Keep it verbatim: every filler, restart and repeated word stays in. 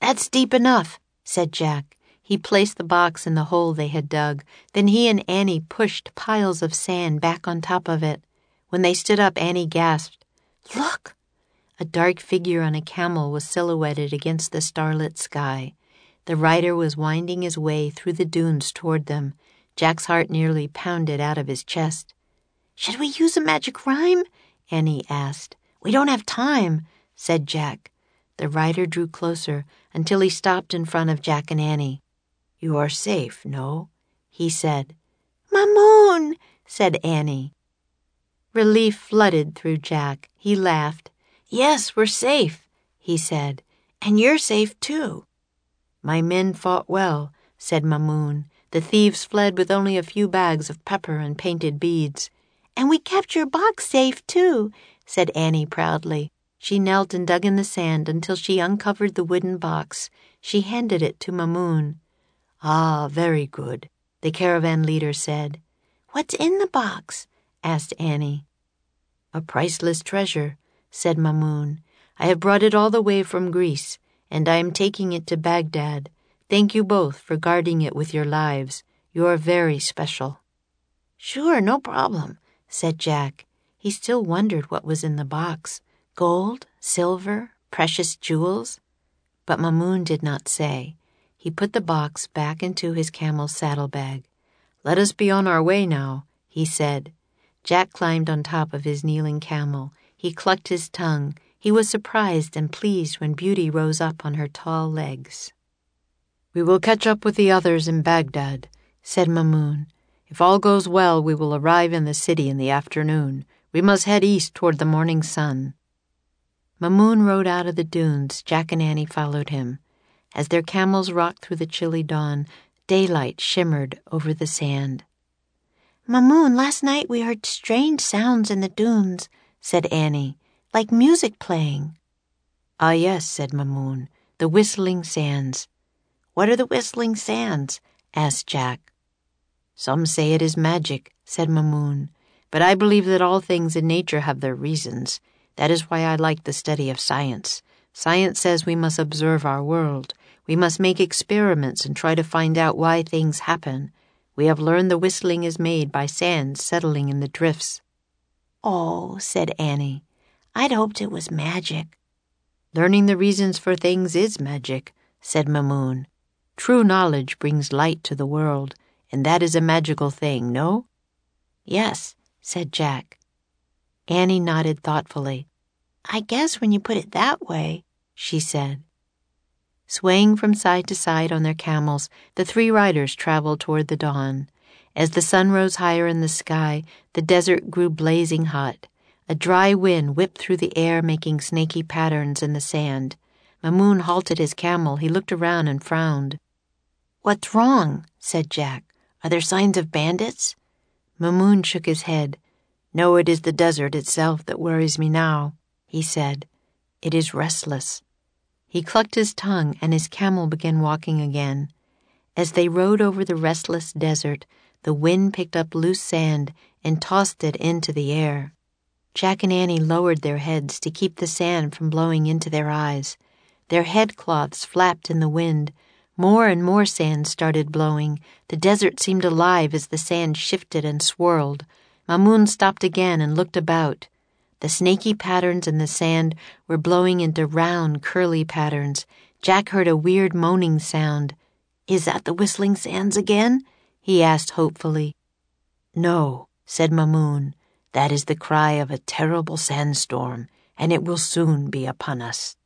"That's deep enough," said Jack. He placed the box in the hole they had dug. Then he and Annie pushed piles of sand back on top of it. When they stood up, Annie gasped, "Look!" A dark figure on a camel was silhouetted against the starlit sky. The rider was winding his way through the dunes toward them. Jack's heart nearly pounded out of his chest. "Should we use a magic rhyme?" Annie asked. "We don't have time," said Jack. The rider drew closer until he stopped in front of Jack and Annie. "You are safe, no?" he said. "Mamoon," said Annie. Relief flooded through Jack. He laughed. "Yes, we're safe," he said. "And you're safe, too." "My men fought well," said Mamoon. "The thieves fled with only a few bags of pepper and painted beads." "And we kept your box safe, too," said Annie proudly. She knelt and dug in the sand until she uncovered the wooden box. She handed it to Mamoon. "Ah, very good," the caravan leader said. "What's in the box?" asked Annie. "A priceless treasure," said Mamoon. "I have brought it all the way from Greece, and I am taking it to Baghdad. Thank you both for guarding it with your lives. You are very special." "Sure, no problem," said Jack. He still wondered what was in the box. Gold, silver, precious jewels? But Mamoon did not say. He put the box back into his camel's saddlebag. "Let us be on our way now," he said. Jack climbed on top of his kneeling camel. He clucked his tongue. He was surprised and pleased when Beauty rose up on her tall legs. "We will catch up with the others in Baghdad," said Mamoon. "If all goes well, we will arrive in the city in the afternoon. We must head east toward the morning sun." Mamoon rode out of the dunes. Jack and Annie followed him. As their camels rocked through the chilly dawn, daylight shimmered over the sand. "Mamoon, last night we heard strange sounds in the dunes," said Annie, "like music playing." "Ah, yes," said Mamoon, "the whistling sands." "What are the whistling sands?" asked Jack. "Some say it is magic," said Mamoon, "but I believe that all things in nature have their reasons. That is why I like the study of science. Science says we must observe our world. We must make experiments and try to find out why things happen. We have learned the whistling is made by sand settling in the drifts." "Oh," said Annie, "I'd hoped it was magic." "Learning the reasons for things is magic," said Mamoon. "True knowledge brings light to the world, and that is a magical thing, no?" "Yes," said Jack. Annie nodded thoughtfully. "I guess when you put it that way," she said. Swaying from side to side on their camels, the three riders traveled toward the dawn. As the sun rose higher in the sky, the desert grew blazing hot. A dry wind whipped through the air, making snaky patterns in the sand. Mamoon halted his camel. He looked around and frowned. "What's wrong?" said Jack. "Are there signs of bandits?" Mamoon shook his head. "No, it is the desert itself that worries me now," he said. "It is restless." He clucked his tongue, and his camel began walking again. As they rode over the restless desert, the wind picked up loose sand and tossed it into the air. Jack and Annie lowered their heads to keep the sand from blowing into their eyes. Their headcloths flapped in the wind. More and more sand started blowing. The desert seemed alive as the sand shifted and swirled. Mamoon stopped again and looked about. The snaky patterns in the sand were blowing into round, curly patterns. Jack heard a weird moaning sound. "Is that the whistling sands again?" he asked hopefully. "No," said Mamoon. "That is the cry of a terrible sandstorm, and it will soon be upon us."